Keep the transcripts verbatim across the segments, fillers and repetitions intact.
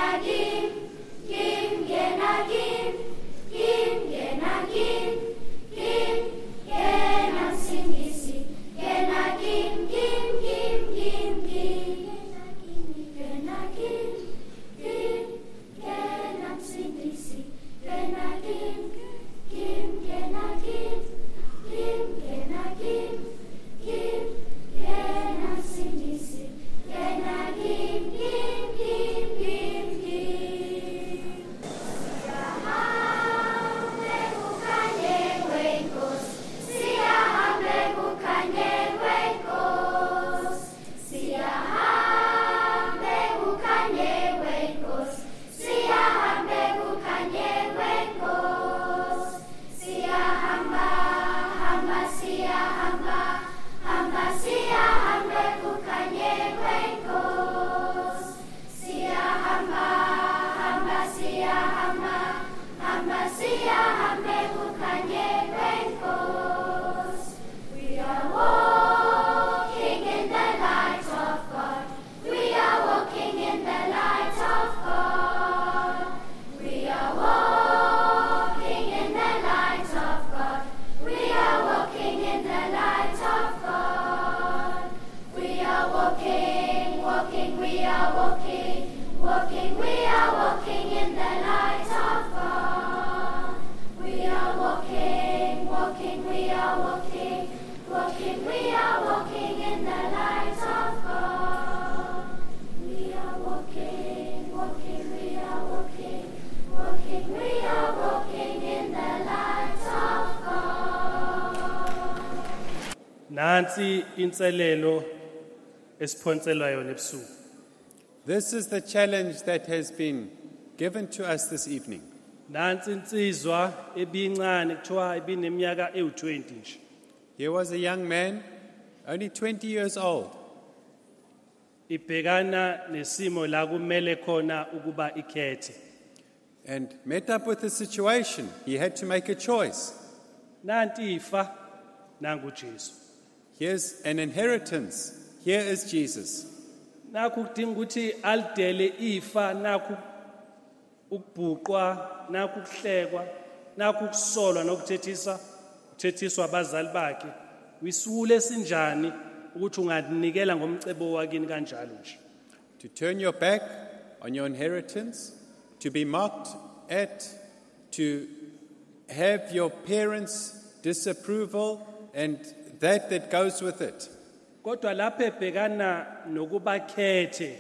Nansi inselelo esiphonselwayo nebusuku. This is the challenge that has been given to us this evening. Nansi insizwa ebincane kuthiwa ibineminyaka ewu twenty nje. Here was a young man, only twenty years old. Ibhekana nesimo la kumele khona ukuba ikhethe. And met up with the situation. He had to make a choice. Nanti ifa nangu Jesu. Here's an inheritance. Here is Jesus. Nakhu kudinga ukuthi alidele ifa, nakhu ukubhuqwa, nakhu kuhlekwa, nakhu kusolwa nokuthethisa, uthethiswa abazali bakhe. Wisule esinjani ukuthi unganinikela ngomcebo wakini kanjalo nje. To turn your back on your inheritance, to be mocked at, to have your parents' disapproval and that that goes with it. Kodwa lapho ebhekana nokubakhethe,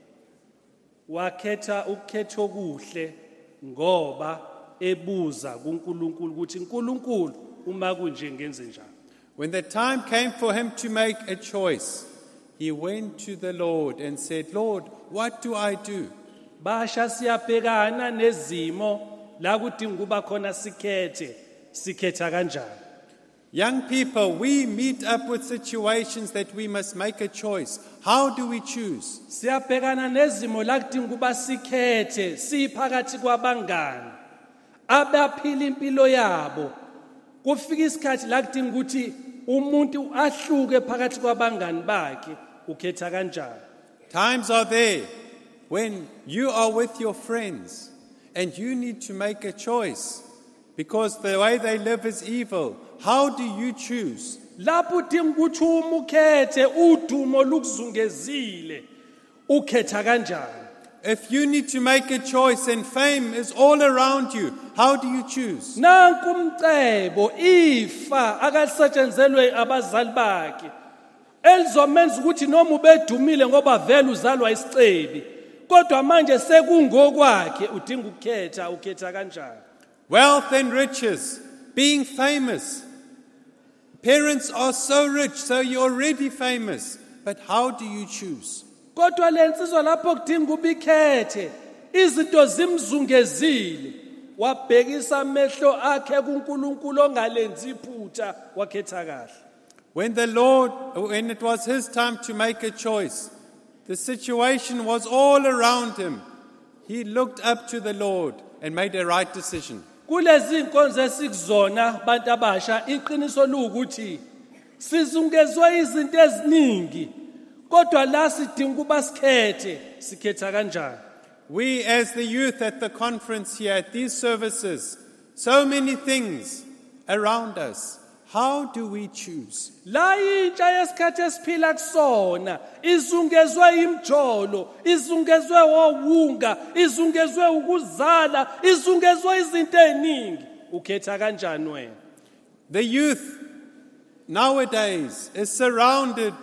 wakhetha ukukhetha okuhle ngoba ebuza kuNkulunkulu ukuthi uNkulunkulu uma kunje ngenze njani. When the time came for him to make a choice, he went to the Lord and said, Lord, what do I do? Basha siyabhekana nezimo la kudinga kuba khona sikhethe, sikhetha kanjani. Young people, we meet up with situations that we must make a choice. How do we choose? Siyabhekana nezimo la kudinga kuba sikhethe, siphakathi kwabangani abaphila impilo yabo. Kufika isikhathi la kudinga ukuthi umuntu ahluke phakathi kwabangani bakhe, ukhetha kanjani. Times are there when you are with your friends and you need to make a choice because the way they live is evil. How do you choose? Lapho udinga ukuthi uma ukhethe udumo lukuzungezile, ukhetha kanjani. If you need to make a choice and fame is all around you, how do you choose? Nanku umcebo ifa akasetshenzelwe abazali bakhe elizomenza ukuthi noma ubedumile ngoba vele uzalwa isicebi, kodwa manje sekungokwakhe udinga ukukhetha, ukhetha kanjani. Wealth and riches, being famous. Parents are so rich, so you're already famous. But how do you choose? Kodwa lensizwa lapho kudinga ubikhethe, izinto zimzungezile, wabhekisa amehlo akhe kuNkulunkulu ongalenzi iphutha, wakhetha kahle. When the Lord, when it was his time to make a choice, the situation was all around him. He looked up to the Lord and made a right decision. Kulezi inkonzo esikuzona bantu abasha, iqiniso lukuthi sizungezwe izinto eziningi, kodwa la sidinga kuba sikhethe, sikhetha kanjani. We as the youth at the conference here, at these services, so many things around us. How do we choose? La intsha yesikhathi esiphila kusona izungezwe imjolo, izungezwe wowunga, izungezwe ukuzala, izungezwe izinto eziningi. Ukhetha kanjani wena? The youth nowadays is surrounded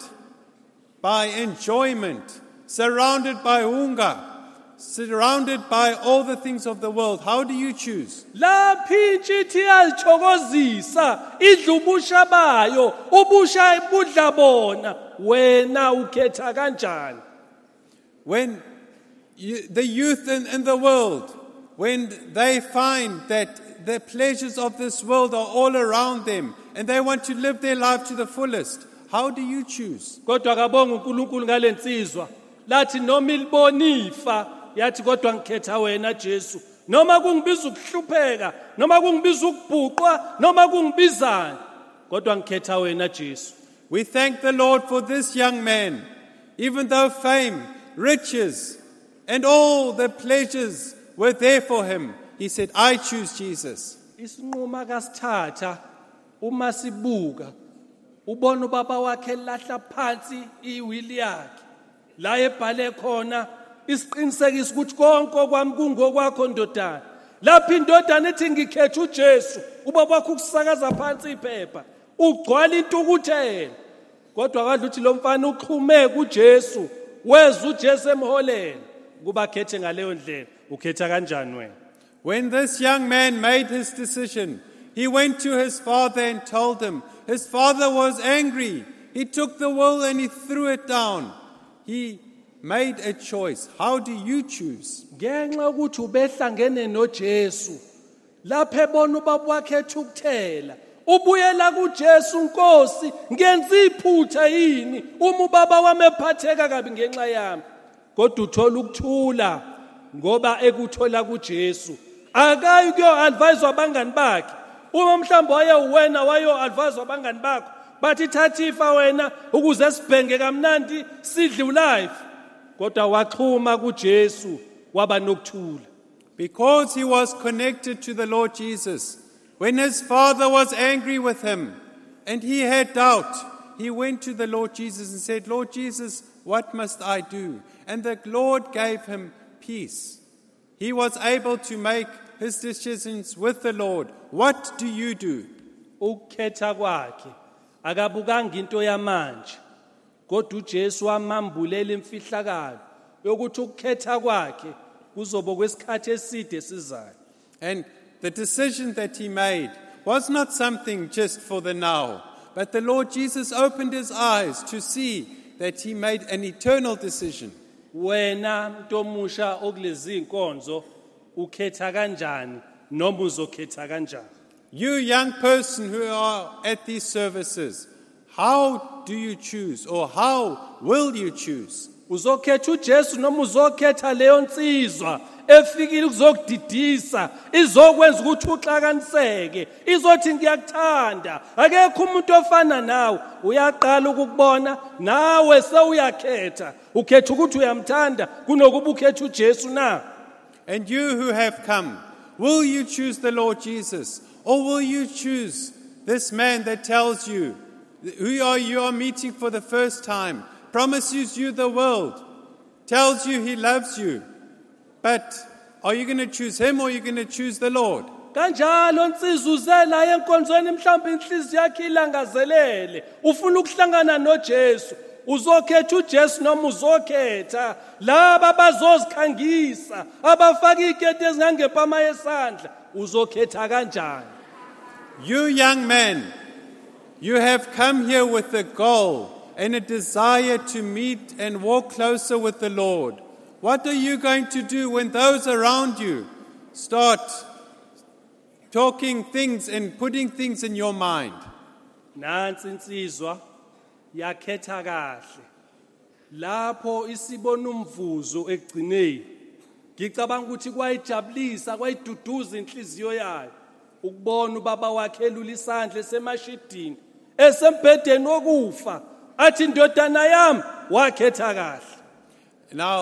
by enjoyment, surrounded by hunger, surrounded by all the things of the world. How do you choose? Laphi intshithi yazithokozisa idla ubusha bayo, ubusha budla bona, wena ukhetha kanjani? When you, the youth in, in the world, when they find that the pleasures of this world are all around them and they want to live their life to the fullest, how do you choose? Kodwa kabonga uNkulunkulu ngalensizwa lathi noma ilibonifa yathi kodwa ngikhetha wena Jesu, noma kungibiza ukuhlupheka, noma kungibiza ukubhuqwa, noma kungibizana, kodwa ngikhetha wena Jesu. We thank the Lord for this young man. Even though fame, riches, and all the pleasures were there for him, he said, I choose Jesus. Isinquma kasithatha uma sibuka ubona ubaba wakhe lahla phansi iwili yakhe la ebhale khona isiqinisekisa ukuthi konke okwami kungokwakho ndodana. Lapha indodana ethi ngikhetha uJesu, ubaba wakhe ukusakaza phansi iphepha ugcwala intukuthelo, kodwa kadla uthi lo mfana uxhume kuJesu, weza uJesu emholela kuba khethe ngaleyo ndlela. Ukhetha kanjani wena? When this young man made his decision, he went to his father and told him. His father was angry. He took the wool and he threw it down. He made a choice. How do you choose? Ngenxa ukuthi ubehlangene noJesu, lapho ebona ubaba wakhe ethukuthela, ubuyela kuJesu, Nkosi, ngenza iphutha yini uma ubaba wami ephatheka kabi ngenxa yami? Kodwa uthola ukuthula ngoba ekuthola kuJesu. Akayi kuyo advise abangani bakhe. Uma mhlawumbe waye wena wayo advise abangani bakho, bathi thatha ifa wena ukuze sibhenge kamnandi sidle life. Kodwa waxhuma kuJesu waba nokuthula. Because he was connected to the Lord Jesus. When his father was angry with him and he had doubt, he went to the Lord Jesus and said, Lord Jesus, what must I do? And the Lord gave him peace. He was able to make his decisions with the Lord. What do you do? Ukhetha kwakhe akabukanga into yamanje, kodwa uJesu wamambulela imfihlakalo yokuthi ukukhetha kwakhe kuzoba kwesikhathi eside sizayo. And the decision that he made was not something just for the now, but the Lord Jesus opened his eyes to see that he made an eternal decision. Wena mntomusha okulezi inkonzo ukhetha kanjani noma uzokhetha kanjani? You young person who are at these services, how do you choose, or how will you choose? Uzokhetha uJesu noma uzokhetha leyo nsizwa efikile ukuzokudidisa, izokwenza ukuthi uxakaniseke, izothi ngiyakuthanda, akekho umuntu ofana nawe, uyaqala ukukubona nawe sewuyakhetha, ukhetha ukuthi uyamthanda kunokuba ukhetha uJesu na? And you who have come, will you choose the Lord Jesus, or will you choose this man that tells you who are you are meeting for the first time, promises you the world, tells you he loves you? But are you going to choose him or are you going to choose the Lord? Kanjalo nsizwa uzela enkonzweni mhlawumbe inhliziyo yakhe ilangazelele, ufuna ukuhlangana noJesu, uzokhetha uJesu noma uzokhetha laba abazozikhangisa, abafaka ikete ezingangepama yesandla, uzokhetha kanjani? You young man, you have come here with a goal and a desire to meet and walk closer with the Lord. What are you going to do when those around you start talking things and putting things in your mind? Nansi insizwa yakhetha kahle. Lapho isibona umvuzo egcineni. Ngicabanga ukuthi kwayijabulisa, kwayiduduza inhliziyo yayo ukubona ubaba wakhe elula isandla esemashidini, esembhedeni wokufa, athi ndodana yami wakhetha kahle. Now,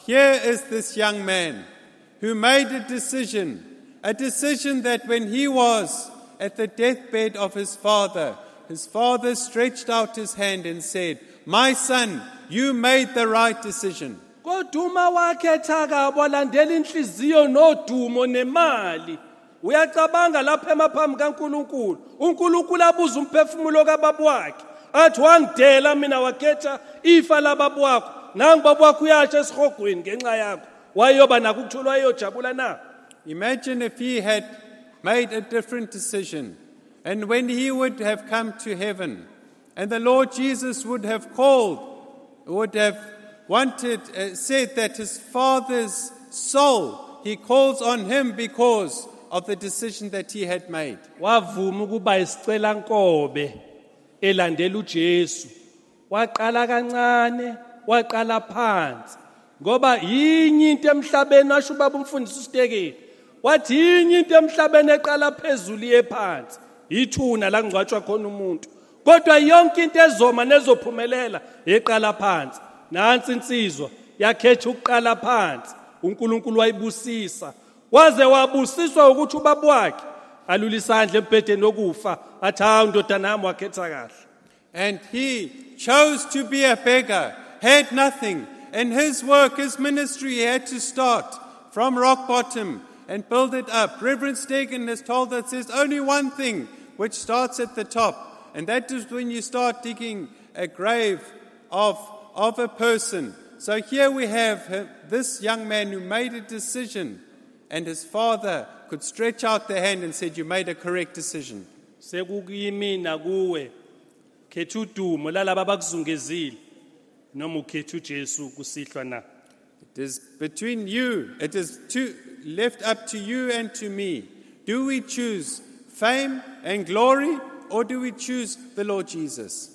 here is this young man who made a decision, a decision that when he was at the deathbed of his father, his father stretched out his hand and said, "My son, you made the right decision." Koduma wakhetha kabi walandela inhliziyo nodumo nemali. Uyacabanga lapha emaphambi kaNkulunkulu. uNkulunkulu abuza umphefumulo kababa wakhe. Athi wangidela mina wakhetha ifa lababa wakho. Nangu baba wakho uyasha esihogweni ngenxa yakho. Wayoba nakho ukutholwa eyojabula na? Imagine if he had made a different decision, and when he would have come to heaven, and the Lord Jesus would have called, would have wanted, uh, said that his father's soul, he calls on him because of the decision that he had made. Wavuma ukuba isicela nkobe elandela uJesu. Waqala kancane, waqala phansi. Ngoba yinye into emhlabeni washo ubaba umfundisi uSitekeli. Wathi yinye into emhlabeni eqala phezulu yephansi. Ithuna la ngcwatshwa khona umuntu. Kodwa yonke into ezoma nezophumelela eqala phansi. Nansi insizwa yakhetha ukuqala phansi. uNkulunkulu wayibusisa. Waze wabusiswa ukuthi ubaba wakhe alula isandla embhedeni wokufa athi hawu ndodana yami wakhetha kahle. And he chose to be a beggar, had nothing, and his work, his ministry, he had to start from rock bottom and build it up. Reverend Stegen has told us there's only one thing which starts at the top, and that is when you start digging a grave of, of a person. So here we have this young man who made a decision, and his father could stretch out the hand and said, "You made a correct decision." Sekuyimina kuwe khetha udumo lalabo abakuzungezile noma ukhetha uJesu kusihlwa na. It is between you, it is to, left up to you and to me. Do we choose fame and glory, or do we choose the Lord Jesus?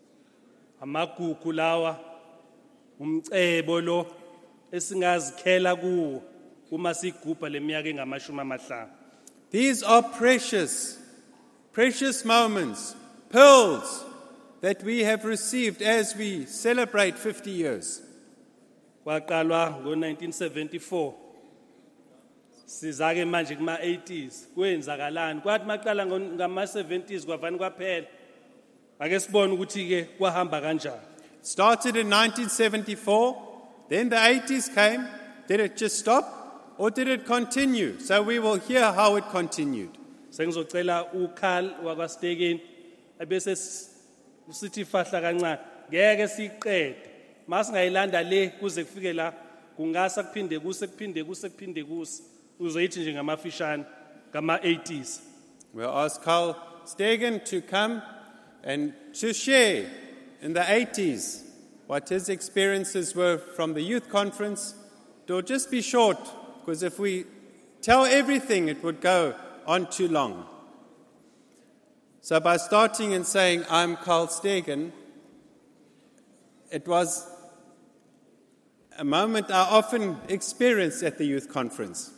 Amagugu lawa umcebo lo esingazikhela kuwo uma sigubha leminyaka engamashumi amahlanu. These are precious, precious moments, pearls that we have received as we celebrate fifty years. Kwaqalwa ngo nineteen seventy-four. Sizake manje kuma eighties. Kwenzakalani? Kwathi maqala ngama seventies kwavani kwaphela. Ake sibone ukuthi ke kwahamba kanjani. Started in nineteen seventy-four, then the eighties came. Did it just stop or did it continue? So we will hear how it continued. Sengizocela uKarl wakwaStekeni ebese usithi fahla kancane ngeke siqede. Masingayilanda le kuze kufike la kungasa kuphinde kuse kuphinde kuse kuphinde kuse uzoyithi nje ngamafishane ngama eighties. We'll ask Karl Stegen to come and to share in the eighties what his experiences were from the youth conference. It will just be short, because if we tell everything, it would go on too long. So by starting and saying, "I'm Karl Stegen," it was a moment I often experienced at the youth conference.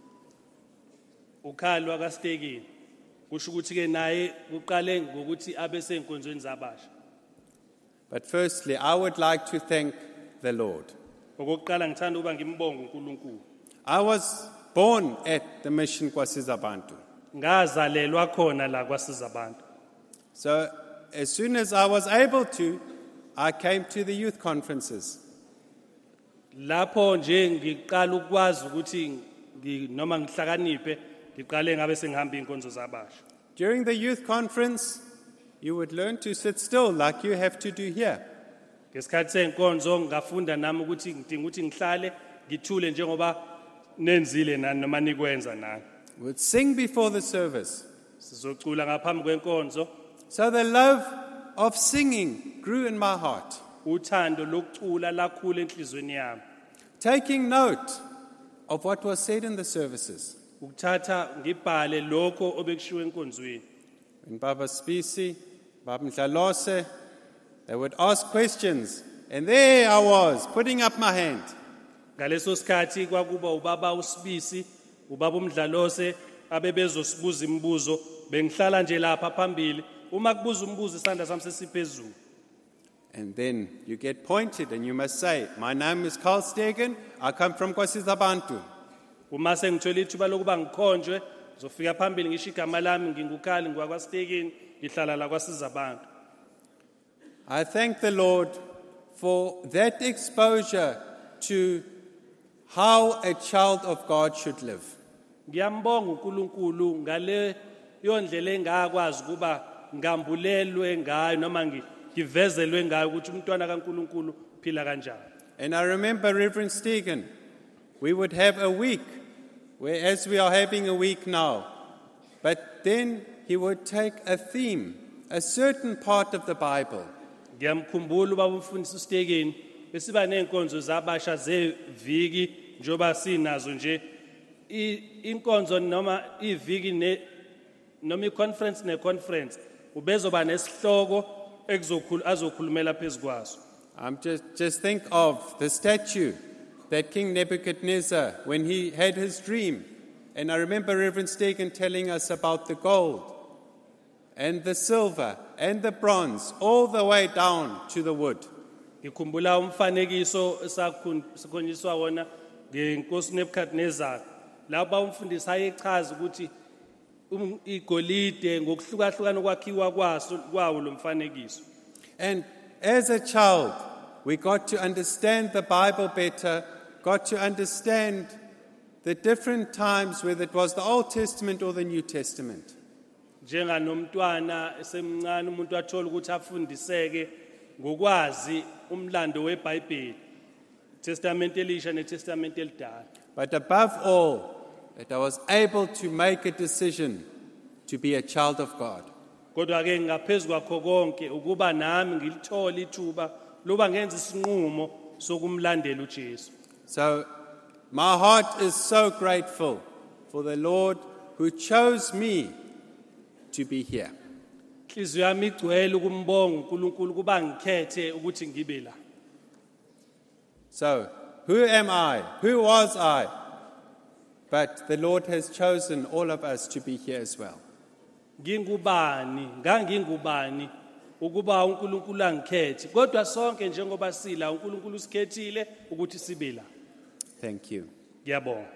uKarl wakwaStekeni kusho ukuthi ke naye uqale ngokuthi abe senkonzweni zabasha. But firstly, I would like to thank the Lord. Okokuqala ngithanda ukuba ngimbonge uNkulunkulu. I was born at the Mission KwaSizaBantu. Ngazalelwa khona la kwaSizaBantu. So as soon as I was able to, I came to the youth conferences. Lapho nje ngiqala ukwazi ukuthi noma ngihlakaniphe ngiqale ngabe sengihamba inkonzo zabasha. During the youth conference, you would learn to sit still like you have to do here. Ngesikhathi senkonzo ngafunda nami ukuthi ngidinga ukuthi ngihlale ngithule njengoba nenzile nani noma nikwenza nani. We would sing before the service. Sizocula ngaphambi kwenkonzo. So the love of singing grew in my heart. Uthando lokucula lakhula enhlizweni yami. Taking note of what was said in the services. Ukuthatha ngibhale lokho obekushiwo enkonzweni. When Baba Spisi, Baba Mdlalose, they would ask questions, and there I was, putting up my hand. Ngaleso sikhathi kwakuba ubaba uSibisi, ubaba uMdlalose abebezosibuza imibuzo, bengihlala nje lapha phambili. Uma kubuza umbuzo isandla sami sesiphezulu. And then you get pointed and you must say, my name is Carl Stegen, I come from Kwasizabantu. Uma sengithola ithuba lokuba ngikhonjwe, ngizofika phambili ngisho igama lami nginguKhali ngwakwaStekeni, ngihlala la kwaSizabantu. I thank the Lord for that exposure to how a child of God should live. Ngiyambonga uNkulunkulu ngale yondlela engakwazi kuba ngambulelwe ngayo noma ngivezelwe ngayo ukuthi umntwana kaNkulunkulu phila kanjani. And I remember Reverend Stegen, we would have a week, whereas we are having a week now. But then he would take a theme, a certain part of the Bible. Ngiyamkhumbula ubaba umfundisi uStekeni besiba nenkonzo zabasha zeviki njoba sinazo nje inkonzo noma iviki ne noma iconference neconference ubezoba nesihloko ekuzokhulu azokhulumela phezukwaso. I'm just just think of the statue that King Nebuchadnezzar, when he had his dream, and I remember Reverend Stegen telling us about the gold and the silver and the bronze, all the way down to the wood. Ngikhumbula umfanekiso esakhonyiswa wona ngenkosi Nebuchadnezzar lapha umfundisi ayechaza ukuthi igolide ngokuhlukahlukana kwakhiwa kwaso kwawo lo mfanekiso. And as a child, we got to understand the Bible better, got to understand the different times, whether it was the Old Testament or the New Testament. Njenga nomntwana esemncane umuntu athola ukuthi afundiseke ngokwazi umlando weBhayibheli, Testament elisha neTestament elidala. But above all, that I was able to make a decision to be a child of God. Kodwa ke ngaphezulu kwakho konke ukuba nami ngilithola ithuba loba ngenza isinqumo sokumlandela uJesu. So my heart is so grateful for the Lord who chose me to be here. Inhliziyo yami igcwele ukumbonga uNkulunkulu kuba ngikhethe ukuthi ngibe la. So, who am I? Who was I? But the Lord has chosen all of us to be here as well. Ngingubani, ngangingubani ukuba uNkulunkulu angikhethe, kodwa sonke njengoba sila uNkulunkulu usikhethile ukuthi sibe la. Thank you. Ngiyabonga.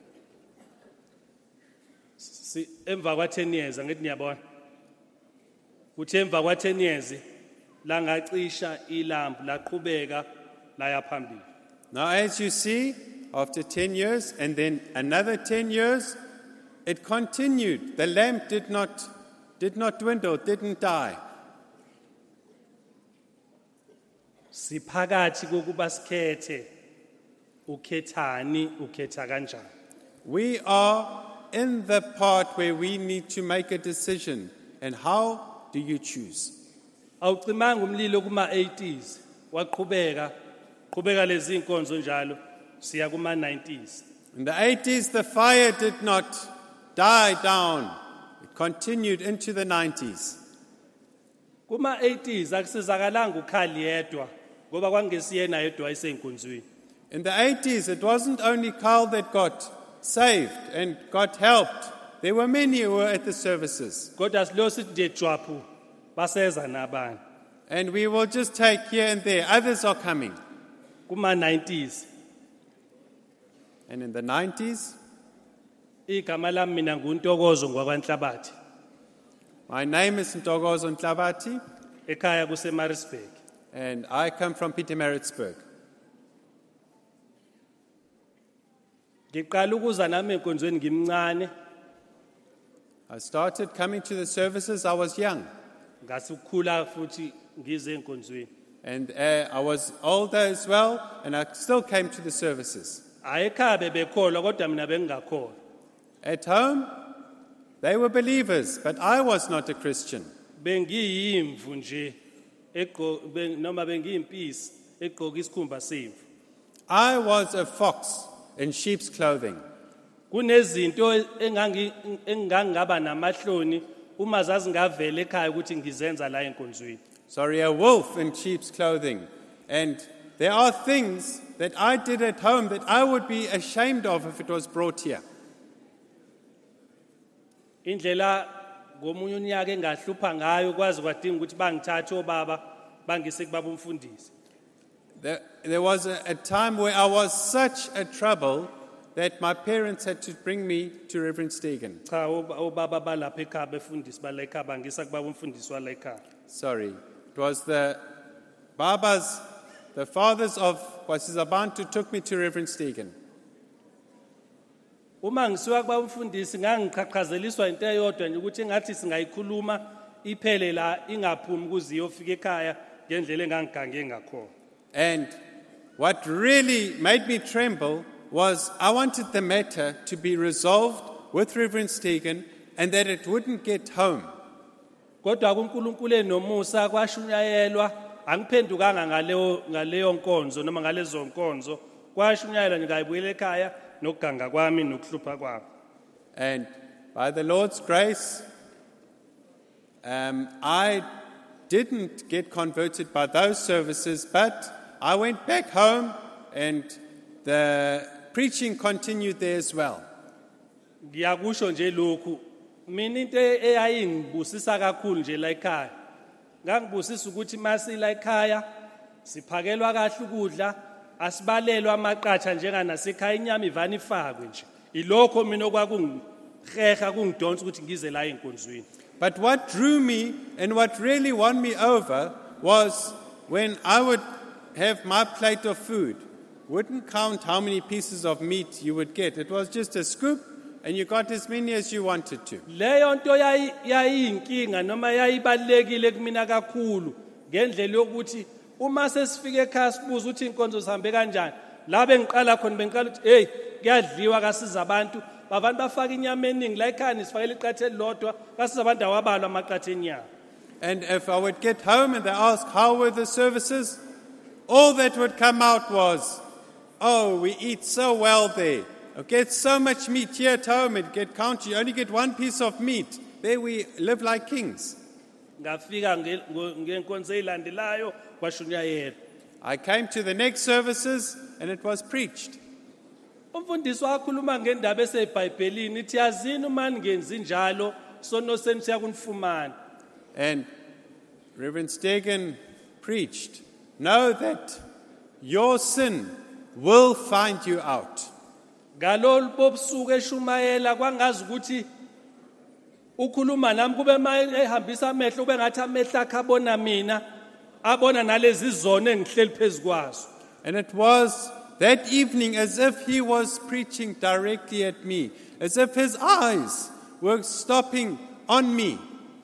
Si emva kwa ten years angithi niyabona. Kuthi emva kwa ten years la ngacisha ilambu laqhubeka laya phambili. Now as you see, after ten years and then another ten years, it continued. The lamp did not did not dwindle, didn't die. Siphakathi kokuba sikhethe ukhethani ukhetha kanjani. We are in the part where we need to make a decision. And how do you choose? Awucimanga umlilo kuma eighties waqhubeka qhubeka lezi inkonzo njalo siya kuma nineties. In the eighties the fire did not die down. It continued into the nineties. Kuma eighties akusizakalanga uKhali yedwa ngoba kwangesiyena yedwa isenkonzweni. In the eighties it wasn't only Carl that got saved and got helped. There were many who were at the services. Kodwa silo sithi de jwapu baseza nabani. And we will just take here and there. Others are coming. Kuma nineties. And in the nineties, igama lami mina nguNtokozo ngwakwaNhlabathi. My name is Ntokozo Nhlabathi. Ekhaya kuseMaritzburg. And I come from Pietermaritzburg. Ngiqala ukuza nami enkonzweni ngimncane. I started coming to the services, I was young. Ngasukhula futhi ngize enkonzweni. And uh, I was older as well, and I still came to the services. Ayekhaya bebekholwa kodwa mina bengingakholwa. At home, they were believers, but I was not a Christian. Bengiyimvu nje egqo noma bengiyimpisi egqoka isikhumba semvu. I was a fox in sheep's clothing. Kunezinto engangi engangaba namahloni uma zazingavela ekhaya ukuthi ngizenza la enkonzweni. Sorry, a wolf in sheep's clothing. And there are things that I did at home that I would be ashamed of if it was brought here. Indlela ngomunye unyaka engahlupha ngayo kwazi kwadinga ukuthi bangithathe obaba bangise kubaba umfundisi. There, there was a, a time where I was such a trouble that my parents had to bring me to Reverend Stegen. Cha obaba balapha ekhaya befundisi bala ekhaya bangisa kubaba umfundisi wala ekhaya. Sorry, it was the Babas, the fathers of Kwasizabantu took me to Reverend Stegen. Uma ngisuka kubaba umfundisi ngangiqhaqhazeliswa into eyodwa nje ukuthi ngathi singayikhuluma iphele la ingaphumi kuze iyofika ekhaya ngendlela engangigange ngakhona. And what really made me tremble was I wanted the matter to be resolved with Reverend Stegen and that it wouldn't get home. Kodwa kuNkulunkulu enomusa kwashunyayelwa angiphendukanga ngaleyo ngaleyo nkonzo noma ngalezo nkonzo kwashunyayelwa ngayibuyela ekhaya nokuganga kwami nokuhlupha kwami. And by the Lord's grace, um, I didn't get converted by those services, but I went back home and the preaching continued there as well. Ngiyakusho nje lokhu mina into eyayingibusisa kakhulu nje la ekhaya ngangibusisa ukuthi masi la ekhaya siphakelwa kahle ukudla asibalelwa amaqatha njengana sekhaya inyama ivani ifakwe nje ilokho mina okwakungiheha kungidonsa ukuthi ngize la enkonzweni. But what drew me and what really won me over was when I would have my plate of food. Wouldn't count how many pieces of meat you would get. It was just a scoop and you got as many as you wanted to. Leyo nto yayinkinga noma yayibalekile kumina kakhulu ngendlela yokuthi uma sesifike ekhaya sibuza ukuthi inkonzo sihambe kanjani la bengiqala khona bengiqala ukuthi hey kuyadliwa kasiza abantu babantu bafaka inyama eningi la ekhaya sifakele iqathe elilodwa kasiza abantu awabalwa amaqathe enyama. And if I would get home and they ask how were the services, all that would come out was, oh, we eat so well there. We get so much meat here at home, it get counted. You only get one piece of meat. There we live like kings. Ngafika ngenkonzo elandelayo kwashunyayelwa. I came to the next services and it was preached. Umfundisi wakhuluma ngendaba eseBhayibhelini ithi yazini uma ningenzi njalo sono senu siyakunifumana. And Reverend Stegen preached, know that your sin will find you out. Ngalolu bobusuku eshumayela kwangazi ukuthi ukhuluma nami kube ehambisa amehlo kube ngathi amehlo akhe abona mina abona nalezi zono engihleli phezukwazo. And it was that evening as if he was preaching directly at me, as if his eyes were stopping on me.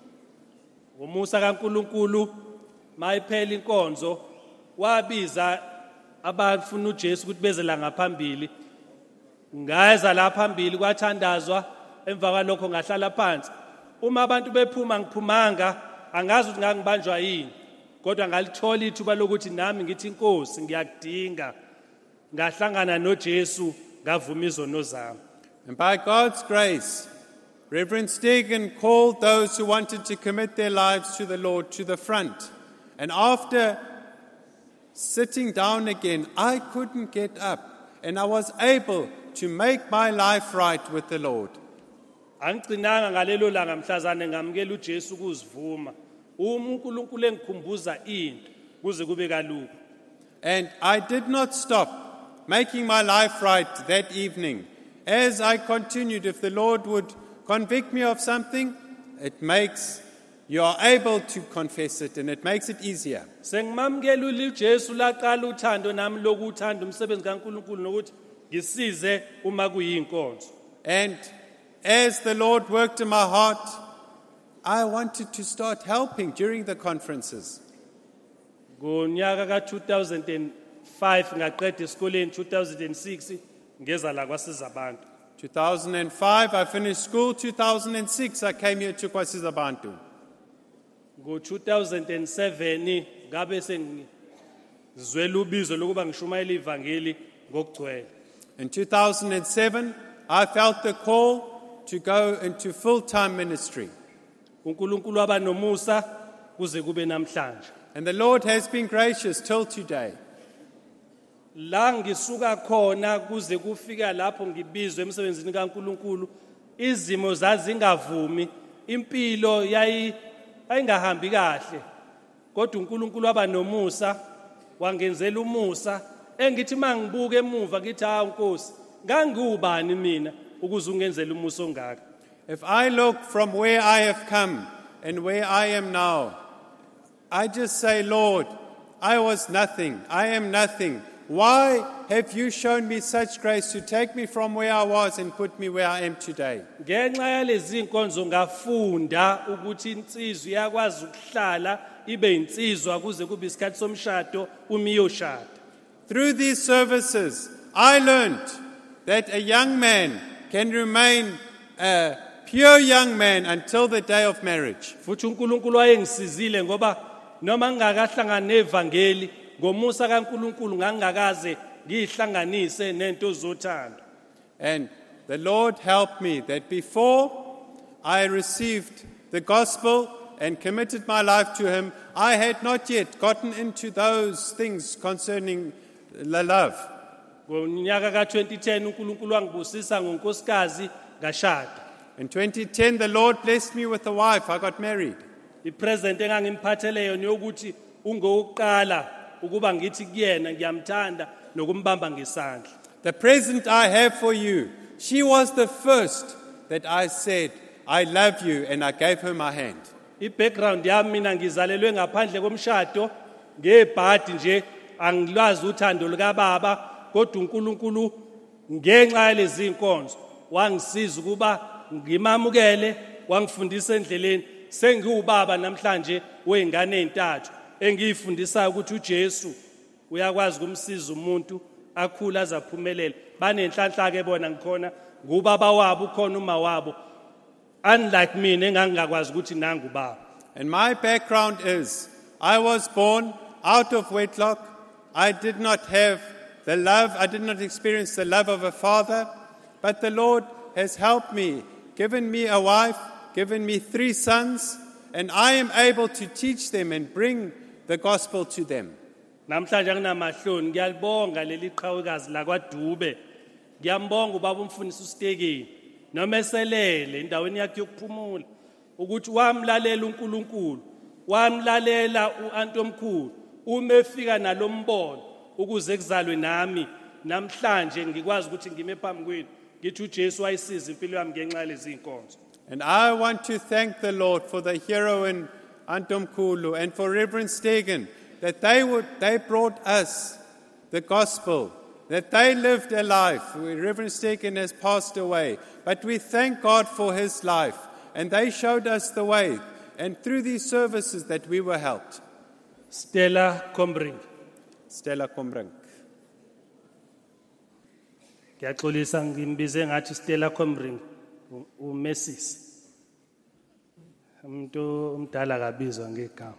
Umusa kaNkulunkulu mayiphela inkonzo wabiza abafuna uJesu ukuthi beze la ngaphambili. Ngaza la phambili kwathandazwa emva kwalokho ngahlala phansi. Uma abantu bephuma ngiphumanga angazi ukuthi ngangibanjwa yini. Kodwa ngalithola ithuba lokuthi nami ngithi inkosi ngiyakudinga. Ngahlangana noJesu ngavuma izono zami. And by God's grace, Reverend Stegen called those who wanted to commit their lives to the Lord to the front. And after sitting down again, I couldn't get up. And I was able to make my life right with the Lord. Angigcinanga ngalelo langa mhlazane ngamukela uJesu kuzivuma. Uma uNkulunkulu engikhumbuza into kuze kube kalula. And I did not stop making my life right that evening. As I continued, if the Lord would convict me of something, it makes, you are able to confess it and it makes it easier. Sengimamukela uJesu laqala uthando nami lokuthanda umsebenzi kaNkulunkulu nokuthi ngisize uma kuyinkonzo. And as the Lord worked in my heart, I wanted to start helping during the conferences. Ngonyaka ka two thousand five ngaqeda esikoleni two thousand six ngeza la kwasizabantu. two thousand five I finished school, two thousand six I came here to Kwasizabantu. Ngo two thousand seven ngabe sengizwela ubizo lokuba ngishumayela ivangeli ngokugcwele. In two thousand seven I felt the call to go into full-time ministry. uNkulunkulu waba nomusa kuze kube namhlanje. And the Lord has been gracious till today. La ngisuka khona kuze kufika lapho ngibizwe emsebenzini kaNkulunkulu izimo zazingavumi impilo yayi ayingahambi kahle kodwa uNkulunkulu waba nomusa wangenzela umusa engithi mangibuka emuva ngithi ha Nkosi ngangiubani mina ukuze ungenzele umusa ongaka. If I look from where I have come and where I am now, I just say, Lord, I was nothing. I am nothing. Why have you shown me such grace to take me from where I was and put me where I am today? Ngenxa yalezi inkonzo ngafunda ukuthi insizwa iyakwazi ukuhlala ibe insizwa kuze kube isikhathi somshado uma iyoshada. Through these services, I learned that a young man can remain a pure young man until the day of marriage. Futhi uNkulunkulu wayengisizile ngoba noma ngingakahlangana nevangeli ngomusa kaNkulunkulu ngangakaze ngihlanganise nento zothando. And the Lord helped me that before I received the gospel and committed my life to Him, I had not yet gotten into those things concerning the love. Ngonyaka ka twenty ten uNkulunkulu wangibusisa ngonkosikazi ngashada. In twenty ten, the Lord blessed me with a wife. I got married. ipresent engangimphathele yona yokuthi ungokuqala ukuba ngithi kuyena ngiyamthanda nokumbamba ngesandla. The present I have for you, she was the first that I said, I love you, and I gave her my hand. I-background yami mina ngizalelwe ngaphandle komshado ngebhadi nje angilwazi uthando lukababa kodwa uNkulunkulu ngenxa yalezi inkonzo wangisiza ukuba ngimamukele wangifundisa endleleni sengiwubaba namhlanje weingane ezintathu engiyifundisa ukuthi uJesu uyakwazi ukumsiza umuntu akhula azaphumelela banenhlanhla ke bona ngikhona ngubaba wabo ukhona uma wabo unlike mina engangakwazi ukuthi nangu baba. And my background is I was born out of wedlock. I did not have the love, I did not experience the love of a father, but the Lord has helped me, given me a wife, given me three sons, and I am able to teach them and bring the gospel to them. Namhlanje nginamahloni ngiyalibonga leli qhawekazi la kwaDube. Ngiyambonga ubaba umfundisi uStekeni noma eselele endaweni yakhe yokuphumula ukuthi wamlalela uNkulunkulu, wamlalela uAntomkhulu uma efika nalombono ukuze kuzalwe nami namhlanje ngikwazi ukuthi ngime phambi kwenu ngithi uJesu wayisiza impilo yami ngenxa yalezi inkonzo. And I want to thank the Lord for the heroine Antomkhulu and for Reverend Stegen, that they would they brought us the gospel, that they lived a life. Reverend Stegen has passed away, but we thank God for his life, and they showed us the way, and through these services that we were helped. Stella Combring. Stella Combring. Ngiyaxolisa ngimbize ngathi Stella Combring uMessis. Umuntu umdala kabizwa ngegama.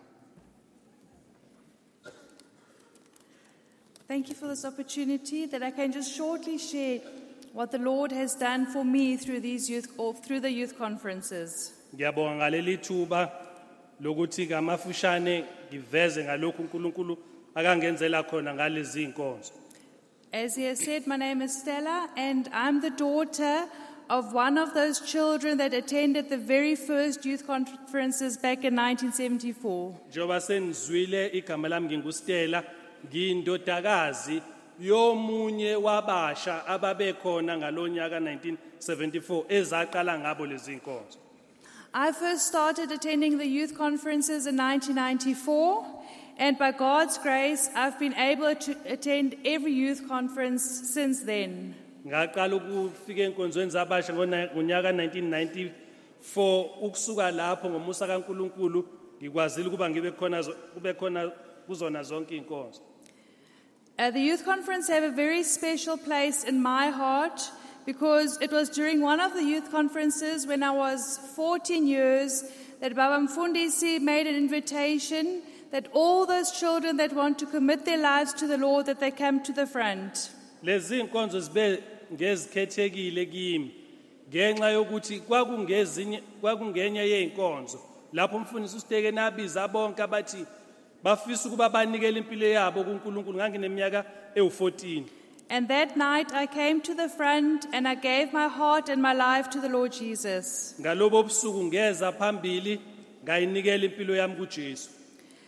Thank you for this opportunity that I can just shortly share what the Lord has done for me through these youth or through the youth conferences. Ngiyabonga ngaleli thuba lokuthi kamafushane ngiveze ngalokho uNkulunkulu akangenzela khona ngalezi inkonzo. As he has said, my name is Stella and I'm the daughter of one of those children that attended the very first youth conferences back in nineteen seventy-four. Njoba senizwile igama lami ngingustela ngindodakazi yomunye wabasha ababekhona ngalonyaka nineteen seventy-four ezaqala ngabo lezi inkonzo. I first started attending the youth conferences in nineteen ninety-four, and by God's grace I've been able to attend every youth conference since then. Ngaqala ukufika enkonzweni zabasha ngonyaka nineteen ninety-four ukusuka lapho ngomusa kaNkulunkulu ngikwazile ukuba ngibe khona kube khona kuzona zonke inkonzo. Uh, the youth conference have a very special place in my heart because it was during one of the youth conferences when I was fourteen years that Baba Mfundisi made an invitation that all those children that want to commit their lives to the Lord, that they come to the front. Lezi inkonzo zibe ngezikhethekile kimi ngenxa yokuthi kwakungezinye kwakungenye yeinkonzo lapho umfundisi uStekeni abiza bonke abathi bafisa ukuba banikele impilo yabo kuNkulunkulu ngangineminyaka ewu fourteen. And that night I came to the front and I gave my heart and my life to the Lord Jesus. Ngalobo busuku ngeza phambili ngayinikela impilo yami kuJesu.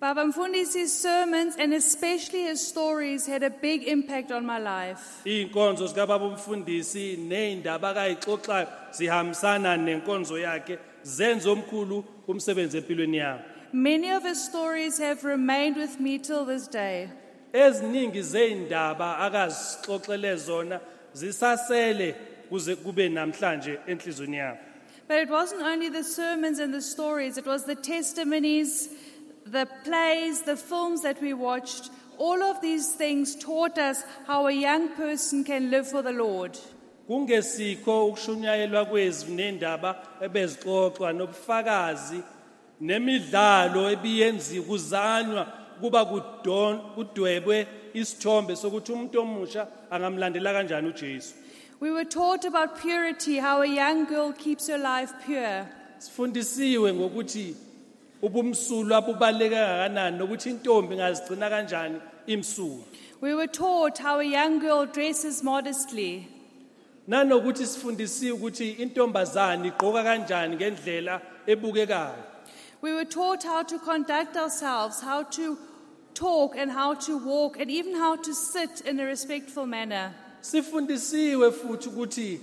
Baba Mfundisi's sermons and especially his stories had a big impact on my life. Iy'nkonzo zikababa umfundisi ney'ndaba akayixoxayo zihambisana nenkonzo yakhe zenza omkhulu umsebenzi empilweni yami. Many of his stories have remained with me till this day. Eziningi zey'ndaba akazixoxele zona zisasele kuze kube namhlanje enhlizweni yami. But it wasn't only the sermons and the stories, it was the testimonies, the plays, the films that we watched. All of these things taught us how a young person can live for the Lord. Kungesikho ukushunyayelwa kwezi nendaba ebezixoxwa nobufakazi nemidlalo ebiyenziwa kuzanywa kuba kudon kudwebwe isithombe sokuthi umuntu omusha angamlandela kanjani uJesu. We were taught about purity, how a young girl keeps her life pure. Sifundisiwe ngokuthi ubumsulwa bubaleka kangakanani nokuthi intombi ngazigcina kanjani imsulwa. We were taught how a young girl dresses modestly. Nanokuthi sifundisiwe ukuthi intombazane igqoka kanjani ngendlela ebukekayo. We were taught how to conduct ourselves, how to talk and how to walk and even how to sit in a respectful manner. Sifundisiwe futhi ukuthi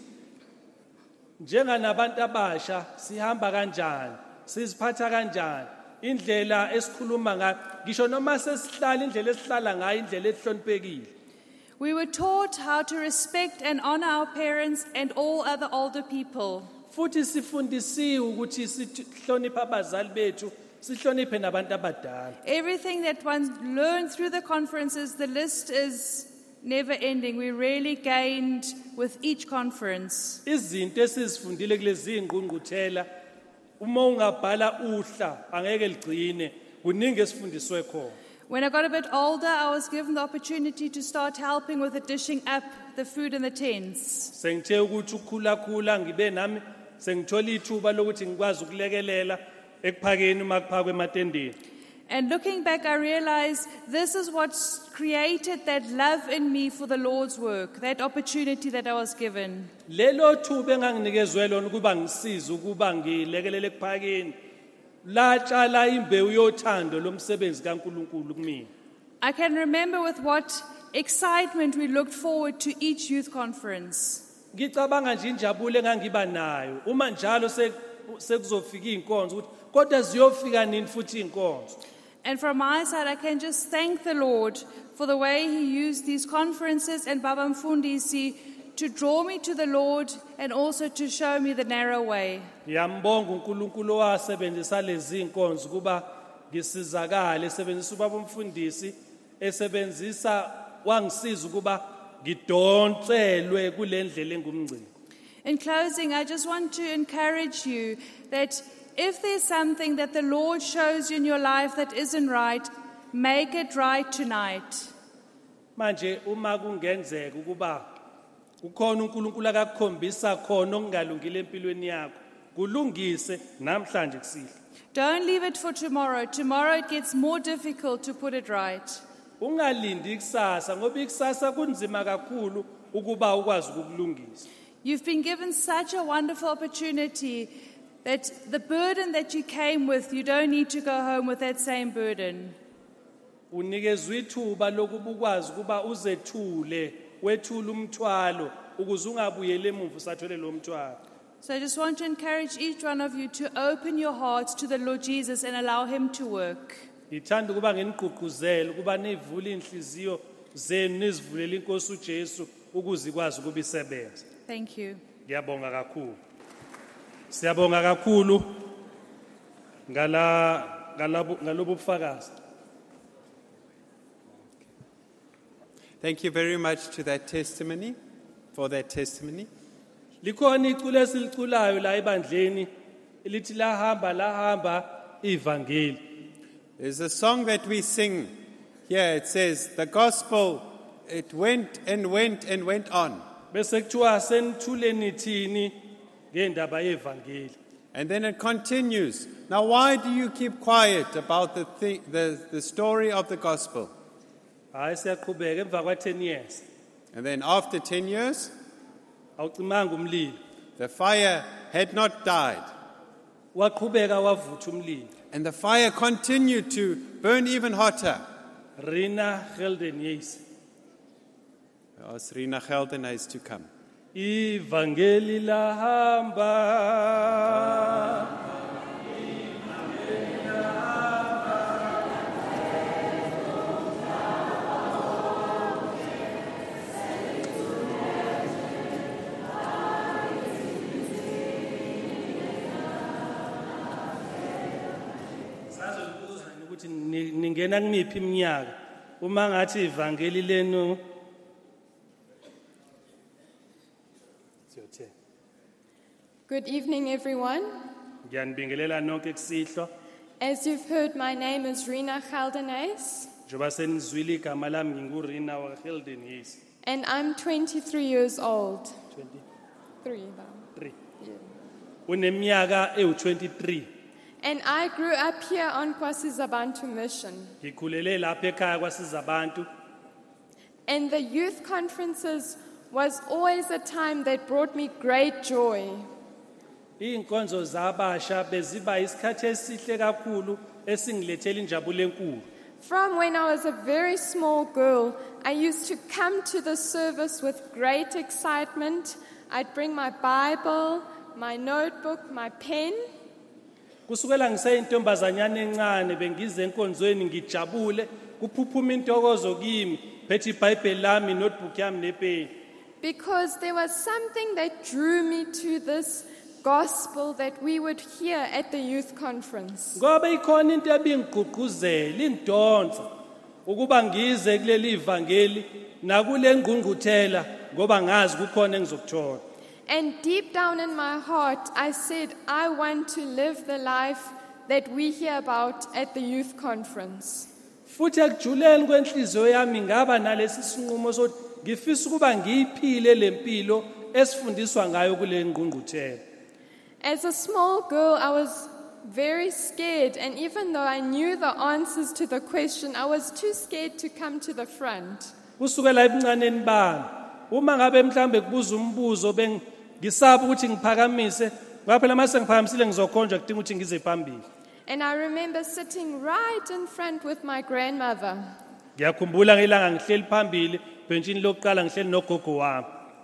njenganabantu abasha sihamba kanjani, siziphatha kanjani, indlela esikhuluma ngayo, ngisho noma sesihlala indlela esihlala ngayo indlela ehloniphekile. We were taught how to respect and honor our parents and all other older people. Futhi sifundisiwe ukuthi sihloniphe abazali bethu, sihloniphe nabantu abadala. Everything that one learned through the conferences, the list is never ending. We really gained with each conference. Izinto esizifundile kulezi ingqungquthela uma ungabhala uhla angeke ligcine kuningi esifundiswe khona. When I got a bit older, I was given the opportunity to start helping with the dishing up the food in the tents. Sengithe ukuthi ukukhula khula ngibe nami sengithola ithuba lokuthi ngikwazi ukulekelela ekuphakeni uma kuphakwe ematendeni. And looking back, I realized this is what created that love in me for the Lord's work, that opportunity that I was given. Lelo thuba enganginikezwe lona ukuba ngisize ukuba ngilekelele ekuphakeni latshala imbewu yothando lomsebenzi kaNkulunkulu kumina. I can remember with what excitement we looked forward to each youth conference. Ngicabanga nje injabulo engangiba nayo uma njalo sekuzofika inkonzo ukuthi kodwa ziyofika nini futhi inkonzo. And from my side, I can just thank the Lord for the way He used these conferences and Baba Mfundisi to draw me to the Lord and also to show me the narrow way. Ngiyambonga uNkulunkulu wasebenzisa lezi inkonzo kuba ngisizakale, esebenzisa ubaba umfundisi, esebenzisa wangisiza ukuba ngidonselwe kule ndlela engumngcini. In closing, I just want to encourage you that if there's something that the Lord shows you in your life that isn't right, make it right tonight. Manje uma kungenzeka ukuba ukhona uNkulunkulu akakukhombisa khona okungalungile empilweni yakho, kulungise namhlanje kusihle. Don't leave it for tomorrow. Tomorrow it gets more difficult to put it right. Ungalindi ikusasa ngoba ikusasa kunzima kakhulu ukuba ukwazi ukukulungisa. You've been given such a wonderful opportunity that the burden that you came with, you don't need to go home with that same burden. Unikezwe ithuba lokuba ukwazi ukuba uzethule wethule umthwalo ukuze ungabuyele emuva usathwele lo mthwalo. So I just want to encourage each one of you to open your hearts to the Lord Jesus and allow Him to work. Ngithanda ukuba nginigqugquzele ukuba nivule inhliziyo zenu nizivulele inkosi uJesu ukuze ikwazi ukuba isebenze. Thank you. Ngiyabonga kakhulu. Siyabonga kakhulu ngala ngalobu bufakazi. Thank you very much to that testimony, for that testimony. Likhona iculo esiliculayo la ebandleni elithi lahamba lahamba ivangeli. There's a song that we sing here. It says, the gospel, it went and went and went on. Bese kuthiwa senithule nithini ngendaba yevangeli. And then it continues. Now, why do you keep quiet about the, thi- the, the story of the gospel? Hayi siyaqhubeka emva kwa ten years. And then after ten years, Awucimanga umlilo. the fire had not died. Waqhubeka wavutha umlilo. And the fire continued to burn even hotter. Rina Geldenhuys. I asked Rina Geldenhuys to come. Ivangeli lahamba. Ukuthi ni- ningena kumiphi iminyaka uma ngathi ivangeli lenu Siyothe. Good evening, everyone. Ngiyanibingelela nonke kusihlo As you've heard, my name is Rina Geldenhuys, njoba senizwile igama lami ngingurina wa Geldenhuys and I'm twenty-three years old. twenty-three Three. uneminyaka ewu twenty-three And I grew up here on Kwasizabantu Mission. ngikhulele lapha ekhaya kwasizabantu And the youth conferences was always a time that brought me great joy. iy'nkonzo zabasha beziba isikhathi esihle kakhulu esingilethela injabulo enkulu From when I was a very small girl, I used to come to the service with great excitement. I'd bring my Bible, my notebook, my pen. kusukela ngiseyintombazanyana encane bengize enkonzweni ngijabule kuphuphuma intokozo kimi phethe iBhayibheli lami notebook yami nepeni Because there was something that drew me to this gospel that we would hear at the youth conference. ngoba ikhona into ebingigqugquzela indonsa ukuba ngize kuleli ivangeli nakule ngqungquthela ngoba ngazi kukhona engizokuthola And deep down in my heart, I said, I want to live the life that we hear about at the youth conference. futhi ekujuleni kwenhliziyo yami ngaba nalesi sinqumo sokuthi ngifisa ukuba ngiyiphile lempilo esifundiswa ngayo kule ngqungquthela As a small girl, I was very scared, and even though I knew the answers to the question, I was too scared to come to the front. kusukela ebuncaneni bami uma ngabe mhlambe kubuza umbuzo bengisaba ukuthi ngiphakamise ngoba phela mase ngiphakamisile ngizokhonjwa kudinga ukuthi ngize phambili And I remember sitting right in front with my grandmother. ngiyakhumbula ngelanga ngihleli phambili bhentshini lokuqala ngihleli nogogo wami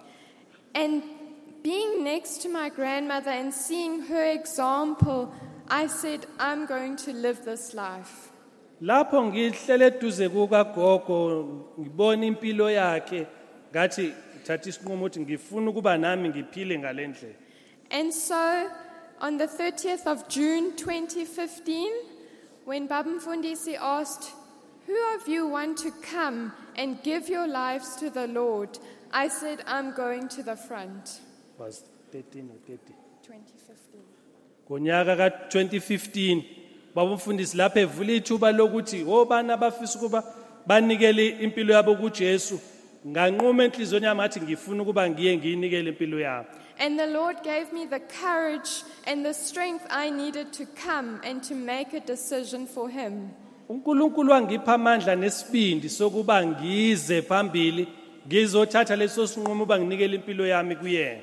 And being next to my grandmother and seeing her example, I said, I'm going to live this life. lapho ngihlele eduze kukagogo ngibona impilo yakhe ngathi thatha isinqumo ukuthi ngifuna ukuba nami ngiphile ngalendlela And so, on the thirtieth of June twenty fifteen, when Baba Mfundisi asked, who of you want to come and give your lives to the Lord? I said, I'm going to the front. was thirteen or thirty twenty fifteen. ngonyaka ka twenty fifteen baba umfundisi lapho evula ithuba lokuthi obani abafisa ukuba banikele impilo yabo kuJesu nganquma enhliziyweni yami ngathi ngifuna ukuba ngiye ngiyinikele impilo yami And the Lord gave me the courage and the strength I needed to come and to make a decision for Him. uNkulunkulu wangipha amandla nesibindi sokuba ngize phambili ngizothatha leso sinqumo uba nginikele impilo yami kuyena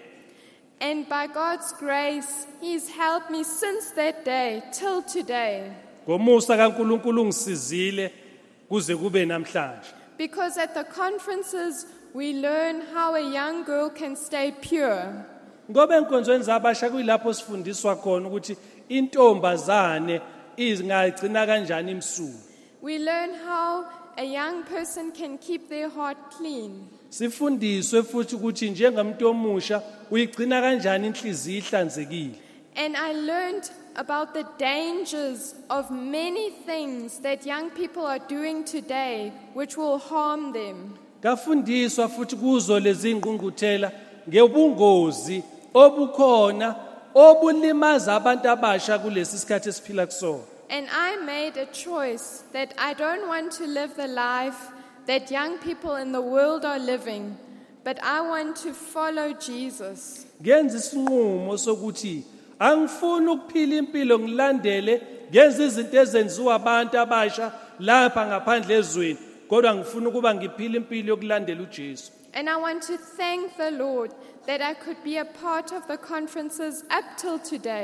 And by God's grace, He's helped me since that day till today. ngomusa kaNkulunkulu ngisizile kuze kube namhlanje Because at the conferences, we learn how a young girl can stay pure. ngoba enkonzweni zabasha kuyilapho sifundiswa khona ukuthi intombazane izingagcina kanjani imsulwa We learn how a young person can keep their heart clean. sifundiswe futhi ukuthi njengomuntu omusha uyigcina kanjani inhliziyo ihlanzekile And I learned about the dangers of many things that young people are doing today which will harm them. kafundiswa futhi kuzo lezi ngqungquthela ngebungozi obukhona obulimaza abantu abasha kulesi sikhathi esiphila kusona And I made a choice that I don't want to live the life that young people in the world are living, but I want to follow Jesus. ngenza isinqumo sokuthi angifuni ukuphila impilo ngilandele ngenza izinto ezenziwa abantu abasha lapha ngaphandle ezweni kodwa ngifuna ukuba ngiphile impilo yokulandela uJesu And I want to thank the Lord that I could be a part of the conferences up till today.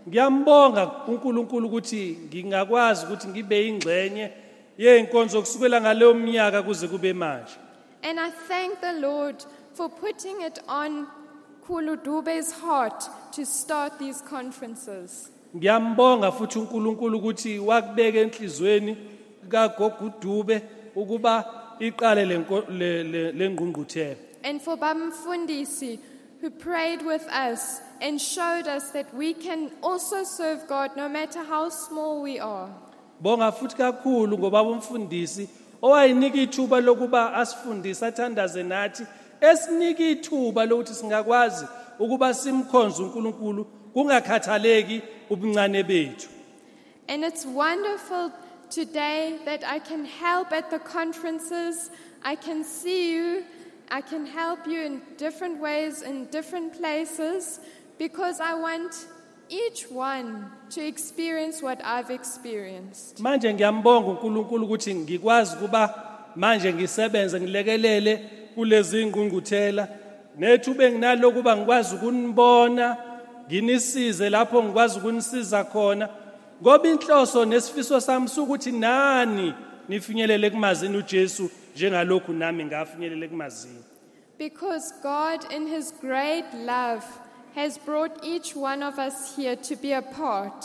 Ngiyambonga uNkulunkulu ukuthi ngingakwazi ukuthi ngibe ingxenye yeinkonzo kusukela ngaleyo minyaka kuze kube manje. And I thank the Lord for putting it on Khulu Dube's heart to start these conferences. Ngiyambonga futhi uNkulunkulu ukuthi wakubeka enhlizweni kaGogo Dube ukuba iqale lengqungquthela. And for Baba Mfundisi, who prayed with us and showed us that we can also serve God no matter how small we are. Bonga futhi kakhulu ngoba umfundisi owayinika ithuba lokuba asifundise athandaze nathi esinika ithuba lokuthi singakwazi ukuba simkhonze uNkulunkulu kungakhathaleki ubuncane bethu. And it's wonderful today that I can help at the conferences. I can see you. I can help you in different ways, in different places, because I want each one to experience what I've experienced. Manje ngiyambonga uNkulunkulu ukuthi ngikwazi kuba manje ngisebenze ngilekelele kulezi ngqungquthela nethuba enginalo kuba ngikwazi ukunibona nginisize lapho ngikwazi ukunisiza khona ngoba inhloso nesifiso sami sukuthi nani nifinyelele kumazini uJesu njengalokhu nami ngafinyelele kumazini. Because God in his great love has brought each one of us here to be a part.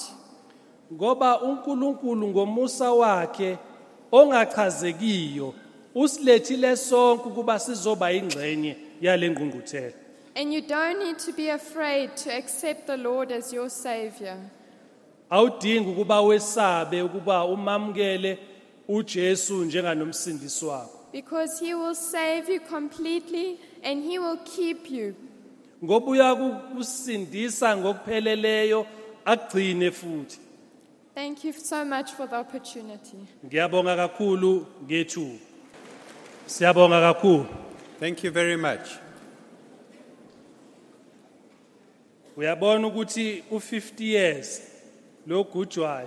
Ngoba uNkulunkulu ngomusa wakhe ongachazekiyo usilethile sonke kuba sizoba ingxenye yale ngqungquthela. And you don't need to be afraid to accept the Lord as your Savior. Awudingi ukuba wesabe ukuba umamukele uJesu njenganomsindisi wakho. Because he will save you completely and he will keep you. Ngoba uyakusindisa ngokupheleleyo agcine futhi. Thank you so much for the opportunity. Ngiyabonga kakhulu ngethu. Siyabonga kakhulu. Thank you very much. Uyabona ukuthi u-fifty years lo gujwayo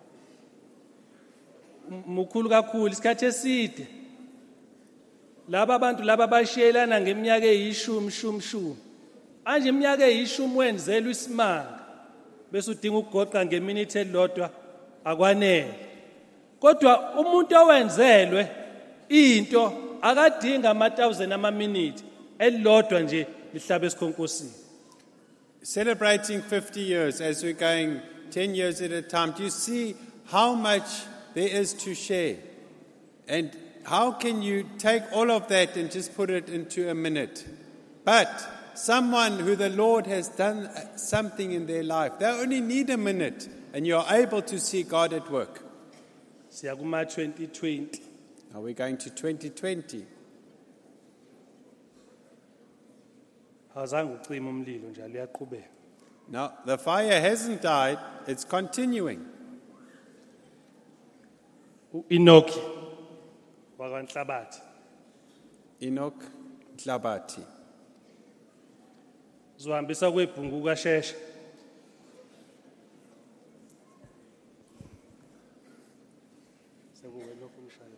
mukhulu kakhulu isikhathi eside. Laba abantu laba bashiyelana ngeminyaka eyishumi shumi shumi. Manje iminyaka eyishumi wenzelwe isimanga bese udinga ukugoqa ngeminute elilodwa akwanele. Kodwa umuntu owenzelwe into akadinga ama thousand ama minute elilodwa nje lihlabe esikhonkosini. Celebrating fifty years as we're going ten years at a time, do you see how much there is to share? And how can you take all of that and just put it into a minute? But someone who the Lord has done something in their life, they only need a minute and you're able to see God at work. Siya kuma twenty twenty. Now we're going to twenty twenty. Azange ucima umlilo nje liyaqhubeka. Now the fire hasn't died, it's continuing. uEnoki wakwaNhlabathi Enoch Nhlabati. Zohambisa kwebhungu kaShesha. Sekuwe lokhu umshayo.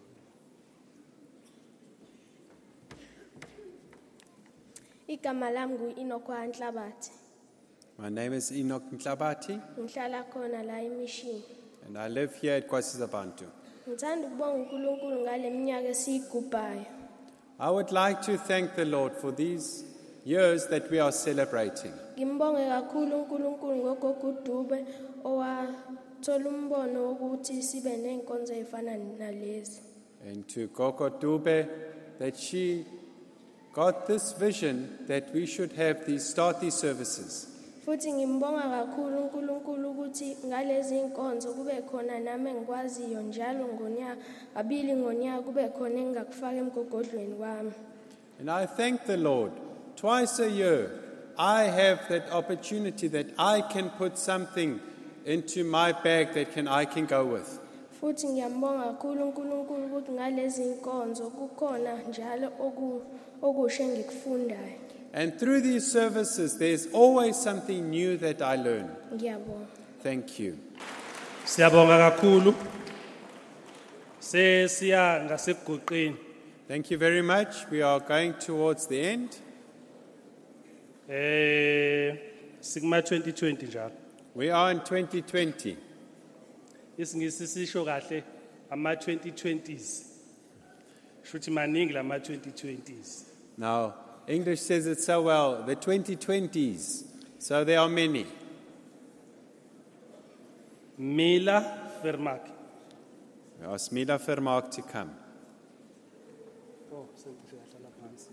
Igama lami nguEnoch Nhlabathi. My name is Enoch Nhlabati Ngihlala khona la eMission. and I live here at KwaZizabantu. Ngithanda ukubonga uNkulunkulu ngale minyaka esiyigubhayo. I would like to thank the Lord for these years that we are celebrating. Ngimbonge kakhulu uNkulunkulu ngogogo uDube owathola umbono wokuthi sibe nenkonzo ezifana nalezi. And to Gogo Dube, that she got this vision that we should have these, start these services. Futhi ngimbonga kakhulu uNkulunkulu ukuthi ngalezi inkonzo kube khona nami engikwaziyo njalo ngonyaka abili ngonyaka kube khona engakufaka emgogodlweni kwami. And I thank the Lord. Twice a year, I have that opportunity that I can put something into my bag that can I can go with. Futhi ngiyambonga kakhulu uNkulunkulu ukuthi ngalezi inkonzo kukhona njalo oku okushe ngikufundayo. And through these services, there's always something new that I learn. Ngiyabonga. Thank you. Siyabonga kakhulu. Sesiya ngaseguqini. Thank you very much. We are going towards the end. Eh sikuma twenty twenty njalo. We are in twenty twenty. isingisi sisho kahle ama twenty twenties shuthi maningi lama twenty twenties. Now, English says it so well, the twenty twenties. So there are many. Mila Vermaak. We ask Mila Vermaak to come. Oh, sengihlala phansi.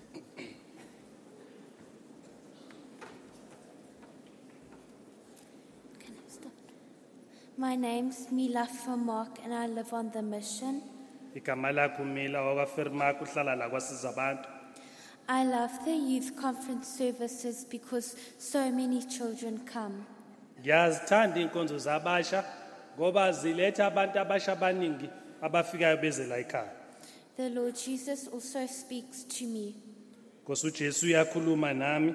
My name's Mila Vermaak and I live on the mission. Igama lakho Mila wakwa Vermaak uhlala la kwasizabantu. I love the youth conference services because so many children come. Ngiyazithanda inkonzo zabasha ngoba ziletha abantu abasha abaningi abafikayo beze la ekhaya. The Lord Jesus also speaks to me. Nkosi uJesu uyakhuluma nami.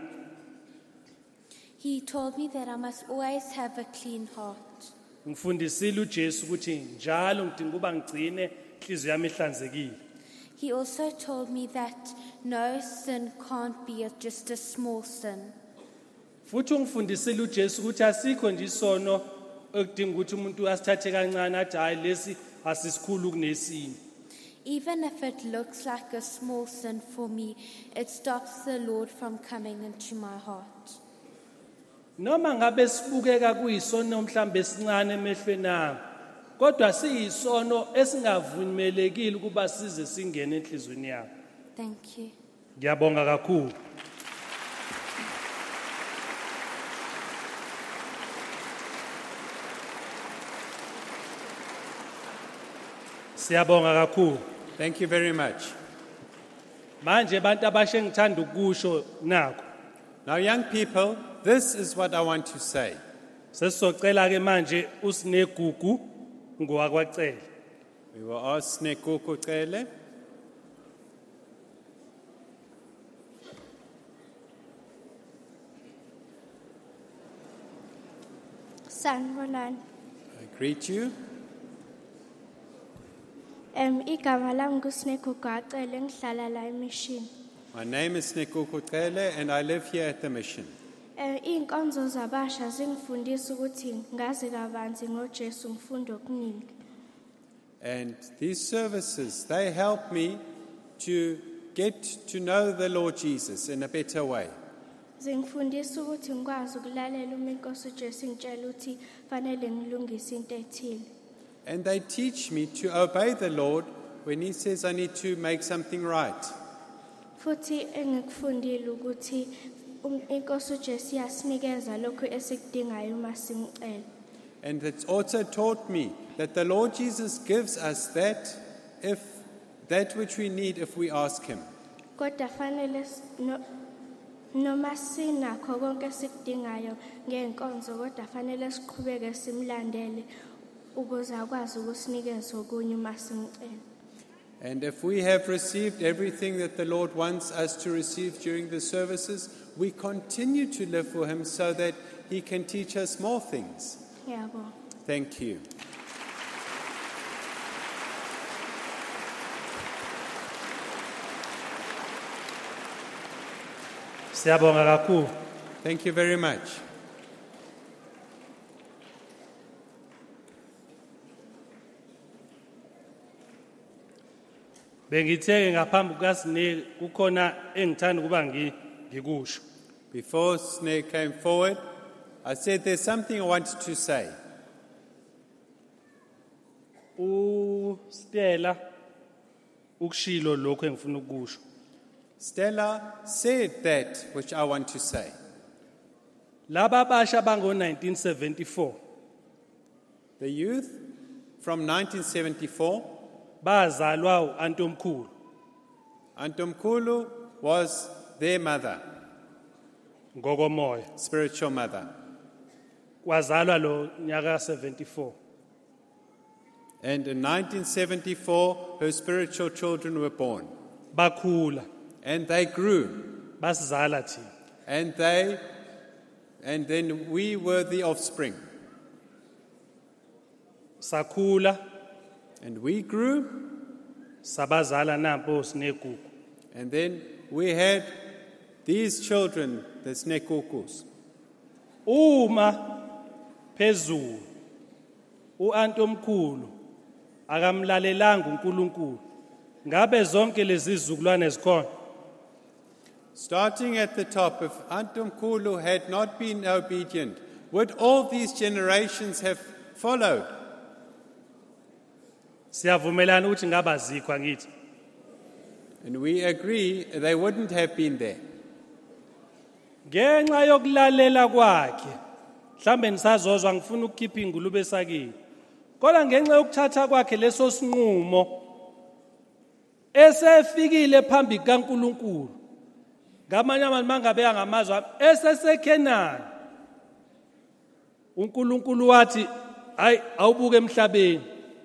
He told me that I must always have a clean heart. Ngifundisile uJesu ukuthi njalo ngidinga uba ngigcine inhliziyo yami ihlanzekile. He also told me that no sin can't be a- just a small sin. Futhi ungifundisile uJesu ukuthi asikho nje isono ekudinga ukuthi umuntu asithathe kancane athi hayi lesi asisikhulu kunesinye. Even if it looks like a small sin for me, it stops the Lord from coming into my heart. Noma ngabe sibukeka kuyisono mhlambe esincane emehlweni ami, kodwa siyisono esingavumelekile ukuba size singene enhlizweni yami. Thank you. Ngiyabonga kakhulu. Siyabonga kakhulu. Thank you very much. Manje abantu abasha engithanda ukusho nako. Now, young people, this is what I want to say. Sesizocela ke manje usinegugu ngowakwaCele. We will ask Snekuku Cele. Sanibonani. I greet you. Em igama lami nguSinegugu Acele ngihlala la emission. My name is Snekuku Cele and I live here at the mission. Eh inkonzo zabasha zingifundisa ukuthi ngazi kabanzi ngoJesu ngifunda okuningi. And these services, they help me to get to know the Lord Jesus in a better way. Zingifundisa ukuthi ngikwazi ukulalela uma inkosi uJesu ingitshela ukuthi fanele ngilungise into ethile. And they teach me to obey the Lord when He says I need to make something right. Futhi engikufundile ukuthi um- inkosi uJesu yasinikeza lokho esikudingayo uma simcela. And it's also taught me that the Lord Jesus gives us that if that which we need if we ask Him. Kodwa fanele s- no- noma sinakho konke esikudingayo ngenkonzo kodwa fanele siqhubeke simlandele ukuze akwazi ukusinikeza okunye uma simcela. And if we have received everything that the Lord wants us to receive during the services, we continue to live for Him so that He can teach us more things. Ngiyabonga. Thank you. Siyabonga kakhulu. Thank you very much. Bengitheke ngaphambi kukaSine kukhona engithanda kuba ngi- ngikusho. Before Snake came forward, I said there's something I wanted to say. U Stella ukushilo lokho engifuna ukusho. Stella said that which I want to say. Laba basha bango nineteen seventy-four The youth from nineteen seventy-four, bazalwa uAntomkhulu. Antumkulu was their mother, Ngokomoya. spiritual mother. Kwazalwa lo nyaka seventy-four. And in nineteen seventy-four, her spiritual children were born. Bakhula, And they grew. basizala thina. And they, and then we were the offspring. Sakhula, And we grew, sabazala nampo sinegugu. and then we had these children, the Snekukus. Uma phezulu uAntomkhulu akamlalelanga uNkulunkulu ngabe zonke lezi zizukulwane zikhona Starting at the top, if Antomkhulu had not been obedient, would all these generations have followed? siyavumelana ukuthi ngaba zikho ngithi And we agree they wouldn't have been there. ngenxa yokulalela kwakhe mhlambe nisazozwa ngifuna ukukhipha ingulube esakini kodwa ngenxa yokuthatha kwakhe leso sinqumo esefikile phambi kaNkulunkulu ngamanye amazwi mangabe angamazwi eseseKenani uNkulunkulu wathi hayi awubuke emhlabeni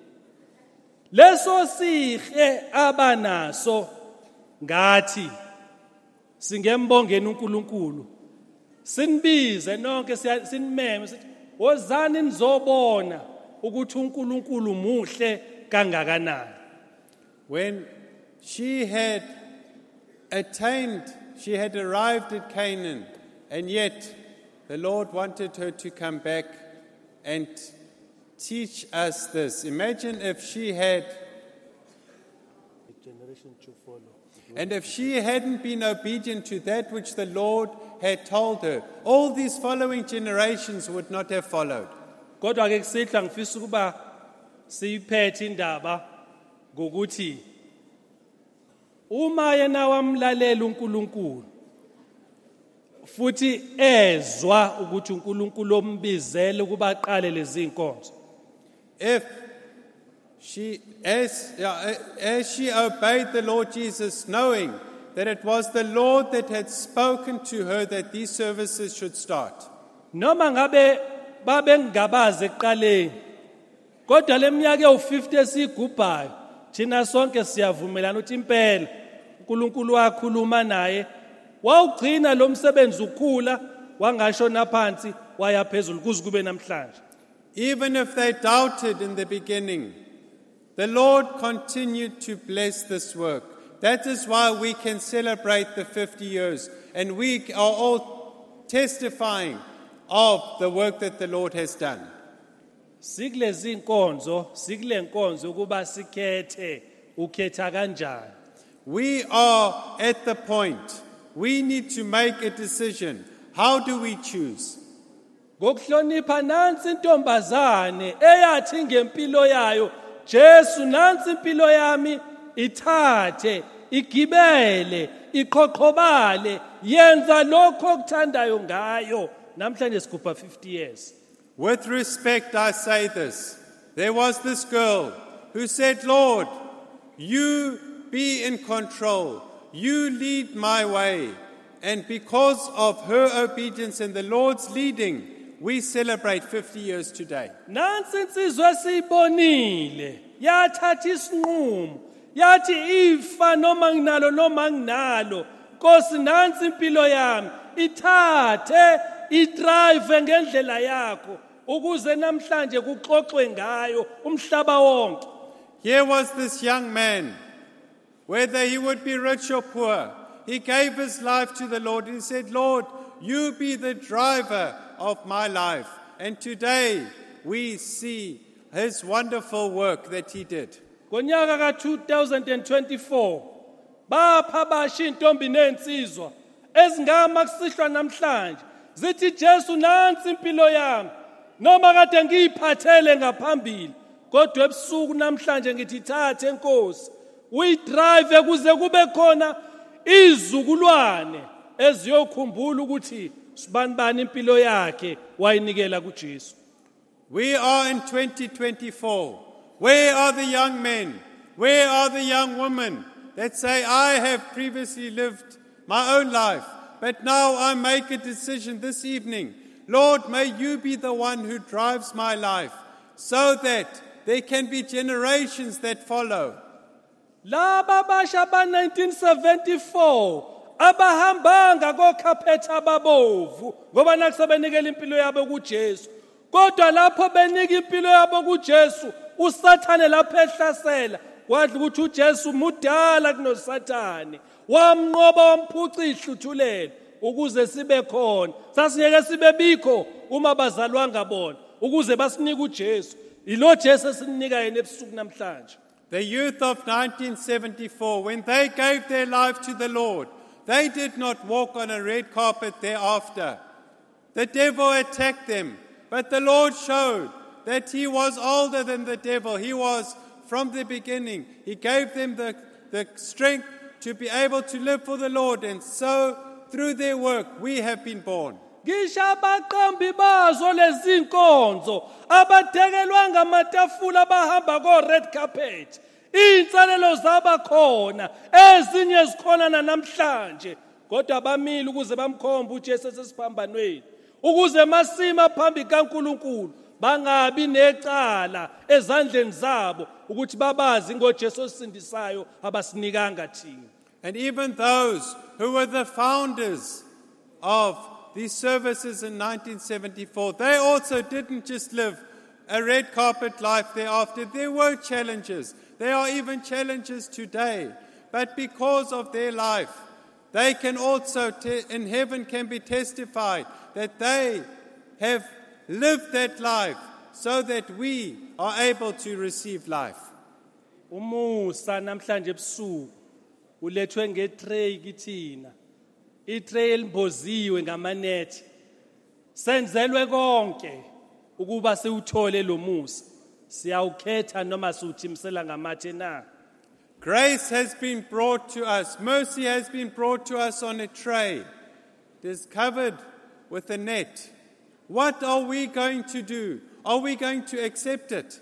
leso sihle abanaso ngathi singembongeni uNkulunkulu sinbize nonke sinimeme sithi wozani nizobona ukuthi uNkulunkulu muhle kangakanani When she had attained, she had arrived at Canaan, and yet the Lord wanted her to come back and teach us this. Imagine if she had, and if she hadn't been obedient to that which the Lord had told her, all these following generations would not have followed. kodwa ke kusihla ngifisa ukuba siyiphethe indaba ngokuthi uma yena wamlalela uNkulunkulu futhi ezwa ukuthi uNkulunkulu ombizele ukuba aqale lezi inkonzo If she, as, uh, as she obeyed the Lord Jesus, knowing that it was the Lord that had spoken to her that these services should start, noma ngabe babengabaze ekuqaleni kodwa leminyaka ewu-fifty esigubhayo thina sonke siyavumelana ukuthi impela uNkulunkulu wakhuluma naye wawugcina lo msebenzi ukhula wangasho naphansi waya phezulu kuze kube namhlanje even if they doubted in the beginning, the Lord continued to bless this work. That is why we can celebrate the fifty years, and we are all testifying of the work that the Lord has done. sikulezi inkonzo sikule nkonzo ukuba sikhethe ukhetha kanjani We are at the point, we need to make a decision. How do we choose? ngokuhlonipha nansi intombazane eyathi ngempilo yayo Jesu nansi impilo yami ithathe igibele iqhoqhobale yenza lokho okuthandayo ngayo namhlanje sigubha fifty years With respect, I say this. There was this girl who said, Lord, you be in control. You lead my way. And because of her obedience and the Lord's leading, we celebrate fifty years today. nansi insizwa esiyibonile yathatha isinqumo yathi ifa noma nginalo noma nginalo Nkosi nansi impilo yami ithathe idrive ngendlela yakho ukuze namhlanje kuxoxwe ngayo umhlaba wonke Here was this young man, whether he would be rich or poor, he gave his life to the Lord and he said, Lord, you be the driver of my life. And today we see his wonderful work that he did. ngonyaka ka two thousand twenty-four bapha basha intombi nensizwa ezingama kusihlwa namhlanje zithi Jesu nansi impilo yami noma kade ngiyiphathele ngaphambili kodwa ebusuku namhlanje ngithi thathe Nkosi uyidrive kuze kube khona izukulwane eziyokhumbula ukuthi sibani bani impilo yakhe wayinikela kuJesu We are in twenty twenty-four. Where are the young men? Where are the young women that say, I have previously lived my own life, but now I make a decision this evening. Lord, may you be the one who drives my life so that there can be generations that follow. laba basha ba nineteen seventy-four abahambanga kokhaphetha ababovu ngoba nakusebenikela impilo yabo kuJesu kodwa lapho benika impilo yabo kuJesu uSathane lapho ehlasela kwadla ukuthi uJesu mudala kunoSathane wamnqoba wamphuca ihluthulelo ukuze sibe khona sasingeke sibe bikho uma bazalwanga bona ukuze basinike uJesu. Ilo Jesu esinika yena ebusuku namhlanje. The youth of nineteen seventy-four, when they gave their life to the Lord, they did not walk on a red carpet thereafter. The devil attacked them, but the Lord showed that he was older than the devil. He was from the beginning. He gave them the, the strength to be able to live for the Lord, and so through their work we have been born. Ngisho abaqambi bazo lezi nkonzo abathekelwa ngamatafula bahamba ko red carpet. Insalelo zaba khona, ezinye zikhona namhlanje. Kodwa bamile ukuze bamkhombe uJesu sesiphambanweni. Ukuze masima phambi kaNkulunkulu bangabi necala ezandleni zabo ukuthi babazi ngoJesu osindisayo abasinikanga thina. And even those who were the founders of these services in nineteen seventy-four, they also didn't just live a red carpet life thereafter. There were challenges. There are even challenges today. But because of their life, they can also, te- in heaven can be testified that they have lived that life so that we are able to receive life. Umusa namhlanje ebusuku ulethwe ngetray kithina. Itray elimboziwe ngamanethi. Senzelwe konke ukuba siwuthole lo musa. Siyawukhetha noma siwuthimsela ngamathe na. Grace has been brought to us. Mercy has been brought to us on a tray. It is covered with a net. What are we going to do? Are we going to accept it?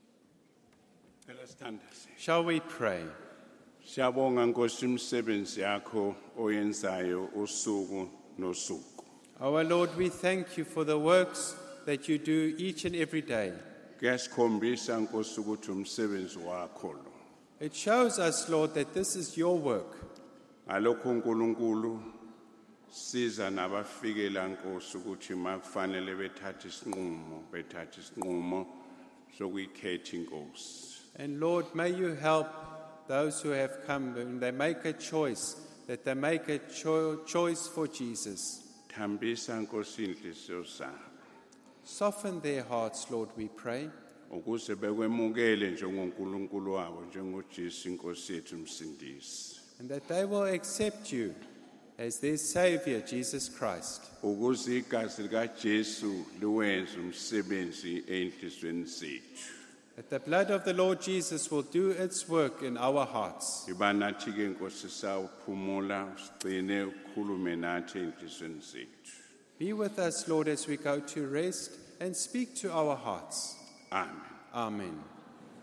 Shall we pray? Siyabonga Nkosi umsebenzi yakho oyenzayo usuku nosuku. Our Lord, we thank you for the works that you do each and every day. Kuyasikhombisa Nkosi ukuthi umsebenzi wakho lo. It shows us, Lord, that this is your work. Ngalokho uNkulunkulu siza nabafikela Nkosi ukuthi makufanele bethathe isinqumo, bethathe isinqumo sokuyikhetha inkosi. And Lord, may you help those who have come and they make a choice, that they make a cho- choice for Jesus. Thambisa Nkosi inhliziyo zabo. Soften their hearts, Lord, we pray, ukuze bekwemukele njengoNkulunkulu wabo njengoJesu inkosi yethu umsindisi. and that they will accept you as their Savior, Jesus Christ. Ukuze igazi likaJesu liwenze umsebenzi enhlizweni zethu. That the blood of the Lord Jesus will do its work in our hearts. Ibanathi ke Nkosi sawuphumula sigcine ukhulume nathi enhlizweni zethu. Be with us, Lord, as we go to rest and speak to our hearts. Amen. Amen.